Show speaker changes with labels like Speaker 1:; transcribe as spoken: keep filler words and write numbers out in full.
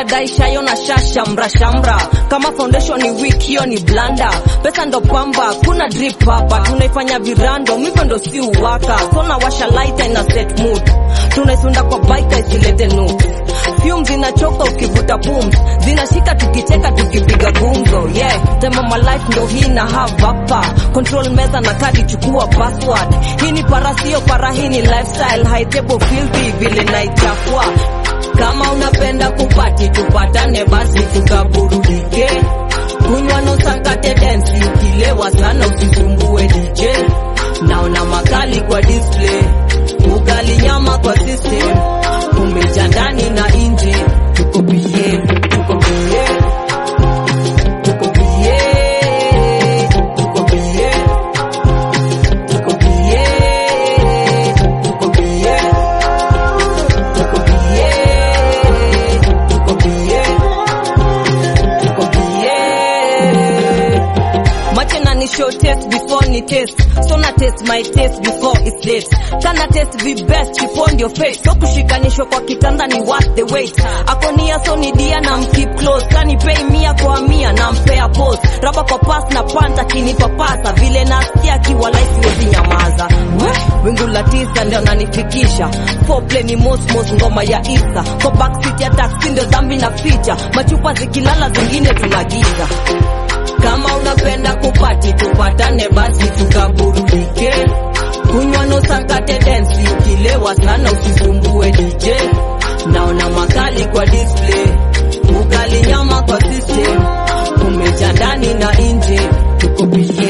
Speaker 1: unadai shayo na shasha mra shamra. Kama foundation ni weak hiyo ni blanda. Pesa ndo pamba kuna drip hapa. Tunaifanya virando mivyo ndo si uwaka. So na washa light and set mood. Tunaisunda kwa bike isilete nude. Fumes zinachoka ukivuta booms. Zinashika tukicheka tukipiga gumzo. Yeah, tema my life ndo hii na have hapa. Control meza na kadi chukua password. Hii ni para sio para, hii ni lifestyle. High table filthy vile naichafua. Kama unapenda kupati tupatane basi tukaburudike. Kunywa no sakate dance ukilewa sana usisumbue D J. Naona makali kwa display. Ugali nyama kwa system. Umeja ndani na nje. Tuko bie, tuko bie. Tuko bie. Tuko bie. Tuko bie. Tuko bie. Tuko bie. Tuko bie. Tuko bie. Machena ni show test before ni test. So na test my test before it's late. Kana test the best before your face. So kushikanisho kwa kitanda ni worth the wait. Akonia so ni dia na mkeep close. Kani pay mia kwa mia na mpea post. Raba kwa pass na panta kinipa pasa. Vile nasikia kiwa laisi wezi nyamaza. Wingu la tisa ndio nanifikisha. Foreplay ni most most ngoma ya Easter. Kwa backseat ya taxi ndio dhambi na feature. Machupa zikilala zingine tunagiza. Kama unapenda kupati tupatane basi tukaburudike. Kunywa no sakate dance ukilewa sana usisumbue D J. Naona makali kwa display. Ugali nyama kwa system. Umeja ndani na nje. Tuko bie.